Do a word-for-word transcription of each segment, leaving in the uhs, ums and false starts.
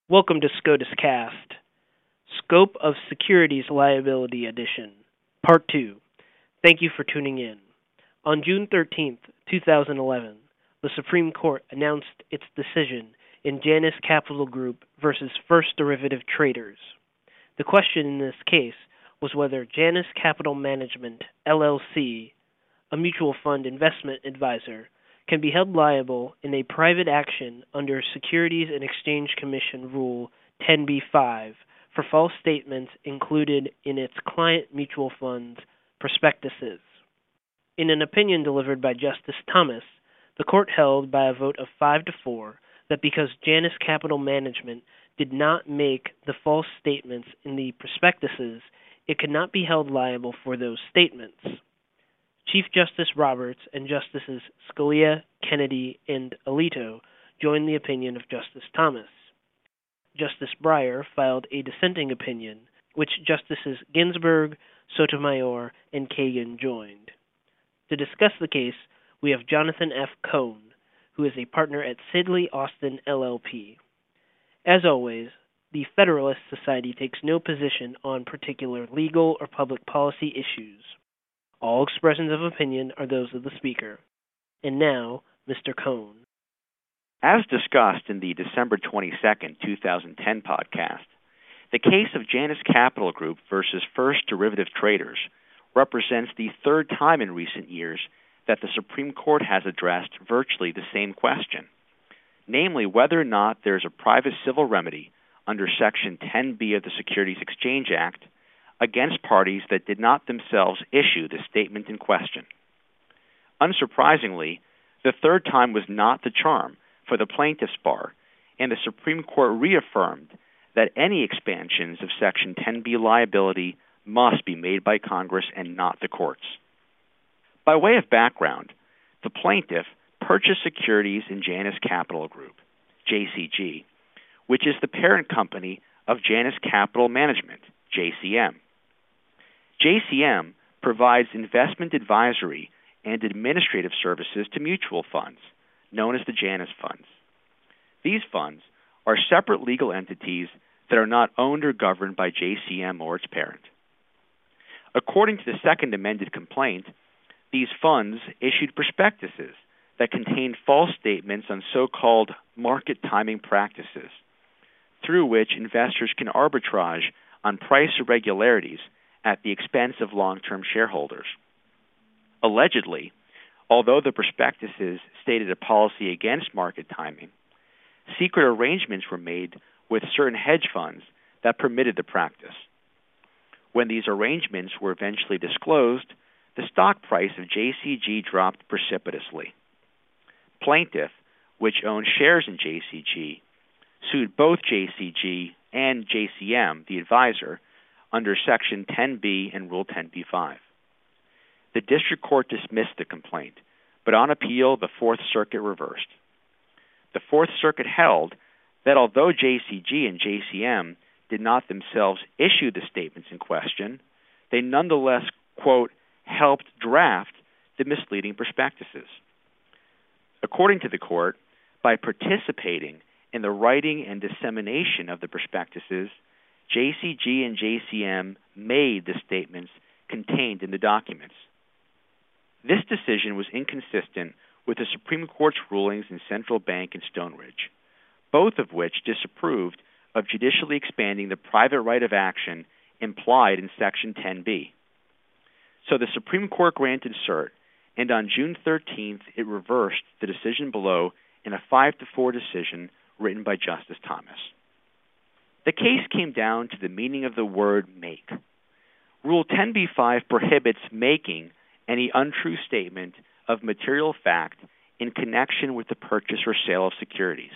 Welcome to SCOTUS Cast, Scope of Securities Liability Edition, Part two. Thank you for tuning in. On June thirteenth, two thousand eleven, the Supreme Court announced its decision in Janus Capital Group versus First Derivative Traders. The question in this case was whether Janus Capital Management, L L C, a mutual fund investment advisor, can be held liable in a private action under Securities and Exchange Commission Rule ten b five for false statements included in its client mutual funds prospectuses. In an opinion delivered by Justice Thomas, the court held by a vote of five to four that because Janus Capital Management did not make the false statements in the prospectuses, it could not be held liable for those statements. Chief Justice Roberts and Justices Scalia, Kennedy, and Alito joined the opinion of Justice Thomas. Justice Breyer filed a dissenting opinion, which Justices Ginsburg, Sotomayor, and Kagan joined. To discuss the case, we have Jonathan F. Cohn, who is a partner at Sidley Austin, L L P. As always, the Federalist Society takes no position on particular legal or public policy issues. All expressions of opinion are those of the speaker. And now, Mister Cohn. As discussed in the December twenty-second, two thousand ten podcast, the case of Janus Capital Group versus First Derivative Traders represents the third time in recent years that the Supreme Court has addressed virtually the same question, namely whether or not there is a private civil remedy under Section ten B of the Securities Exchange Act against parties that did not themselves issue the statement in question. Unsurprisingly, the third time was not the charm for the plaintiff's bar, and the Supreme Court reaffirmed that any expansions of Section ten B liability must be made by Congress and not the courts. By way of background, the plaintiff purchased securities in Janus Capital Group, J C G, which is the parent company of Janus Capital Management, J C M. J C M provides investment advisory and administrative services to mutual funds, known as the Janus Funds. These funds are separate legal entities that are not owned or governed by J C M or its parent. According to the second amended complaint, these funds issued prospectuses that contained false statements on so-called market timing practices, through which investors can arbitrage on price irregularities at the expense of long-term shareholders. Allegedly, although the prospectuses stated a policy against market timing, secret arrangements were made with certain hedge funds that permitted the practice. When these arrangements were eventually disclosed, the stock price of J C G dropped precipitously. Plaintiff, which owned shares in J C G, sued both J C G and J C M, the advisor, under Section ten B and Rule ten b five. The district court dismissed the complaint, but on appeal, the Fourth Circuit reversed. The Fourth Circuit held that although J C G and J C M did not themselves issue the statements in question, they nonetheless, quote, helped draft the misleading prospectuses. According to the court, by participating in the writing and dissemination of the prospectuses, J C G and J C M made the statements contained in the documents. This decision was inconsistent with the Supreme Court's rulings in Central Bank and Stonebridge, both of which disapproved of judicially expanding the private right of action implied in Section ten B. So the Supreme Court granted cert, and on June thirteenth it reversed the decision below in a five to four decision written by Justice Thomas. The case came down to the meaning of the word make. Rule ten b five prohibits making any untrue statement of material fact in connection with the purchase or sale of securities.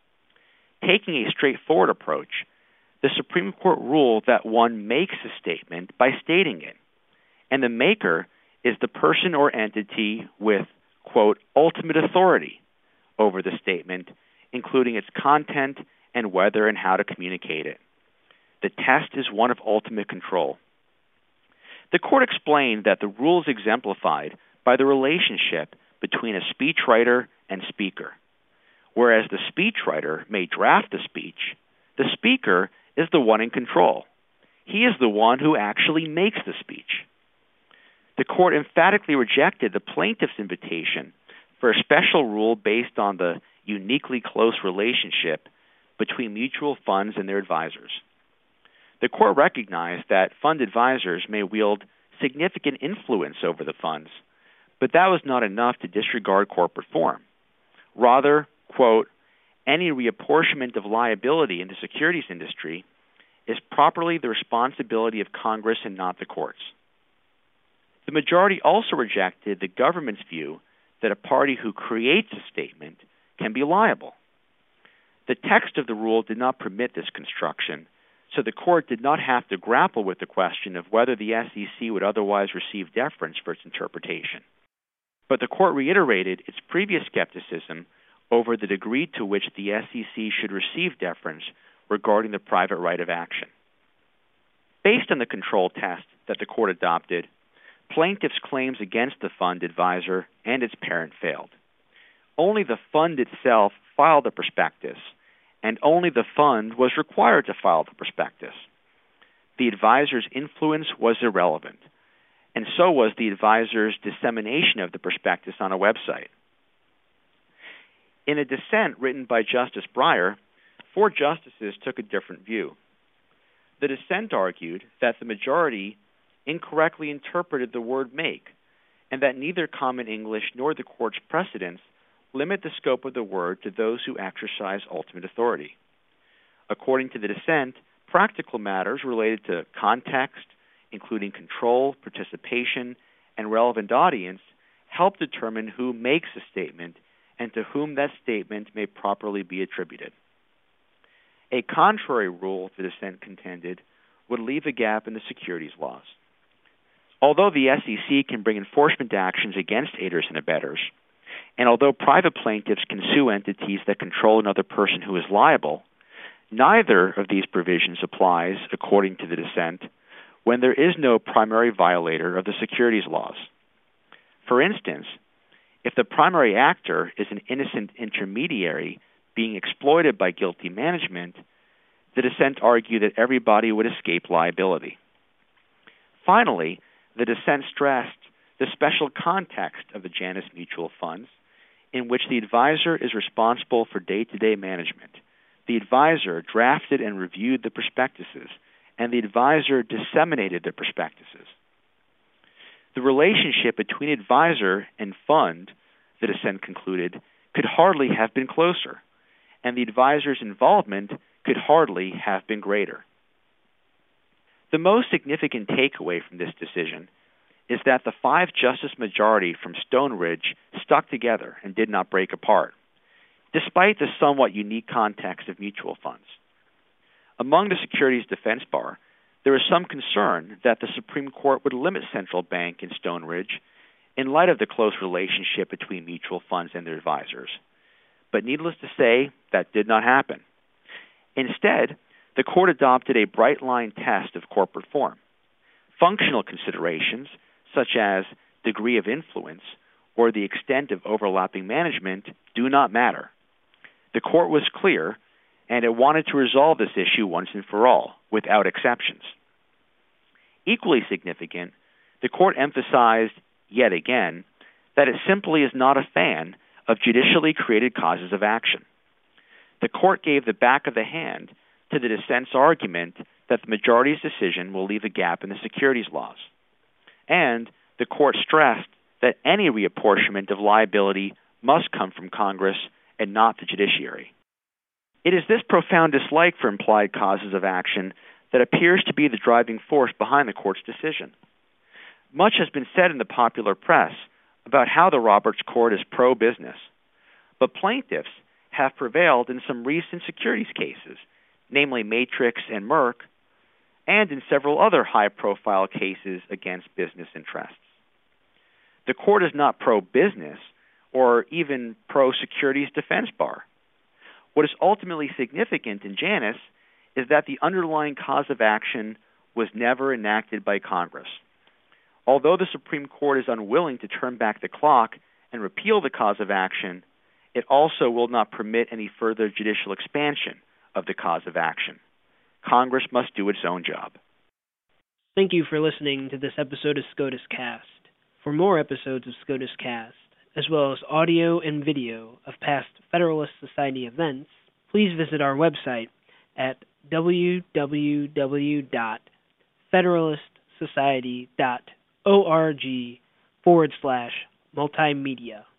Taking a straightforward approach, the Supreme Court ruled that one makes a statement by stating it, and the maker is the person or entity with, quote, ultimate authority over the statement, including its content and whether and how to communicate it. The test is one of ultimate control. The court explained that the rule is exemplified by the relationship between a speechwriter and speaker. Whereas the speechwriter may draft the speech, the the speaker is the one in control. He is the one who actually makes the speech. The court emphatically rejected the plaintiff's invitation for a special rule based on the uniquely close relationship between mutual funds and their advisors. The court recognized that fund advisors may wield significant influence over the funds, but that was not enough to disregard corporate form. Rather, quote, any reapportionment of liability in the securities industry is properly the responsibility of Congress and not the courts. The majority also rejected the government's view that a party who creates a statement can be liable. The text of the rule did not permit this construction, so the court did not have to grapple with the question of whether the S E C would otherwise receive deference for its interpretation. But the court reiterated its previous skepticism over the degree to which the S E C should receive deference regarding the private right of action. Based on the control test that the court adopted, plaintiffs' claims against the fund advisor and its parent failed. Only the fund itself filed a prospectus, and only the fund was required to file the prospectus. The advisor's influence was irrelevant, and so was the advisor's dissemination of the prospectus on a website. In a dissent written by Justice Breyer, four justices took a different view. The dissent argued that the majority incorrectly interpreted the word make, and that neither common English nor the court's precedents limit the scope of the word to those who exercise ultimate authority. According to the dissent, practical matters related to context, including control, participation, and relevant audience, help determine who makes a statement and to whom that statement may properly be attributed. A contrary rule, the dissent contended, would leave a gap in the securities laws. Although the S E C can bring enforcement actions against aiders and abettors, and although private plaintiffs can sue entities that control another person who is liable, neither of these provisions applies, according to the dissent, when there is no primary violator of the securities laws. For instance, if the primary actor is an innocent intermediary being exploited by guilty management, the dissent argued that everybody would escape liability. Finally, the dissent stressed the special context of the Janus Mutual Funds, in which the advisor is responsible for day-to-day management. The advisor drafted and reviewed the prospectuses, and the advisor disseminated the prospectuses. The relationship between advisor and fund, the dissent concluded, could hardly have been closer, and the advisor's involvement could hardly have been greater. The most significant takeaway from this decision is that the five-justice majority from Stone Ridge stuck together and did not break apart, despite the somewhat unique context of mutual funds. Among the securities defense bar, there was some concern that the Supreme Court would limit Central Bank and Stone Ridge in light of the close relationship between mutual funds and their advisors. But needless to say, that did not happen. Instead, the court adopted a bright-line test of corporate form. Functional considerations, such as degree of influence or the extent of overlapping management, do not matter. The court was clear, and it wanted to resolve this issue once and for all, without exceptions. Equally significant, the court emphasized, yet again, that it simply is not a fan of judicially created causes of action. The court gave the back of the hand to the dissent's argument that the majority's decision will leave a gap in the securities laws. And the court stressed that any reapportionment of liability must come from Congress and not the judiciary. It is this profound dislike for implied causes of action that appears to be the driving force behind the court's decision. Much has been said in the popular press about how the Roberts Court is pro-business, but plaintiffs have prevailed in some recent securities cases, namely Matrix and Merck, and in several other high-profile cases against business interests. The court is not pro-business or even pro-securities defense bar. What is ultimately significant in Janus is that the underlying cause of action was never enacted by Congress. Although the Supreme Court is unwilling to turn back the clock and repeal the cause of action, it also will not permit any further judicial expansion of the cause of action. Congress must do its own job. Thank you for listening to this episode of SCOTUS Cast. For more episodes of SCOTUS Cast, as well as audio and video of past Federalist Society events, please visit our website at www dot federalist society dot org forward slash multimedia.